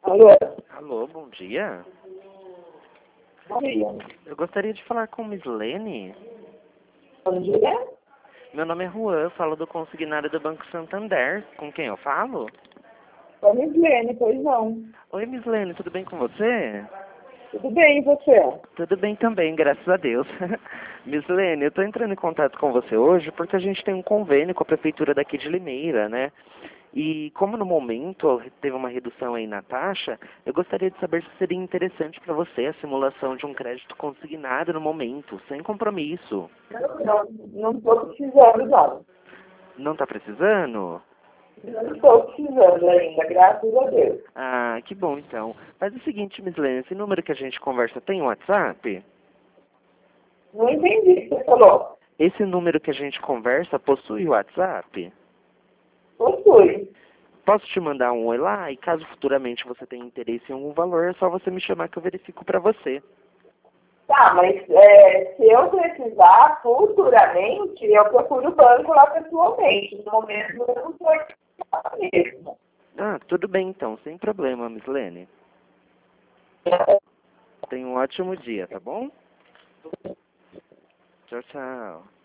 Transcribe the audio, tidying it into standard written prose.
Alô? Alô, bom dia. Bom dia. Eu gostaria de falar com Miss Lene. Bom dia. Meu nome é Juan, eu falo do consignário do Banco Santander. Com quem eu falo? Oi, Mislene, pois não. Oi, Miss Lene, tudo bem com você? Tudo bem, e você? Tudo bem também, graças a Deus. Miss Lene, eu estou entrando em contato com você hoje porque a gente tem um convênio com a prefeitura daqui de Limeira, né? E como no momento teve uma redução aí na taxa, eu gostaria de saber se seria interessante para você a simulação de um crédito consignado no momento, sem compromisso. Não estou precisando, não. Não está precisando? Não estou precisando ainda, graças a Deus. Ah, que bom então. Faz o seguinte, Miss Lene, esse número que a gente conversa tem WhatsApp? Não entendi o que você falou. Esse número que a gente conversa possui WhatsApp? Possui. Posso te mandar um oi lá e caso futuramente você tenha interesse em algum valor, é só você me chamar que eu verifico para você. Tá, mas se eu precisar futuramente, eu procuro o banco lá pessoalmente. No momento, eu não estou aqui mesmo. Ah, tudo bem então, sem problema, Miss Lene. Tenha um ótimo dia, tá bom? Tchau, tchau.